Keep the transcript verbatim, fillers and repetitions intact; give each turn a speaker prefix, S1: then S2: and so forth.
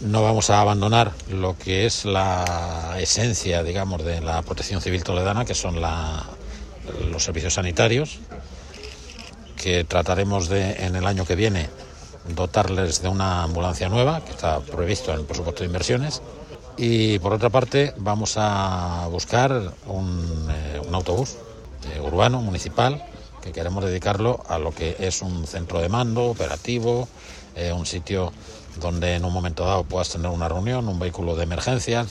S1: No vamos a abandonar lo que es la esencia, digamos, de la Protección Civil toledana, que son la, los servicios sanitarios, que trataremos de, en el año que viene, dotarles de una ambulancia nueva, que está previsto en el presupuesto de inversiones. Y por otra parte vamos a buscar un, eh, un autobús eh, urbano, municipal, que queremos dedicarlo a lo que es un centro de mando operativo, eh, un sitio donde en un momento dado puedas tener una reunión, un vehículo de emergencias,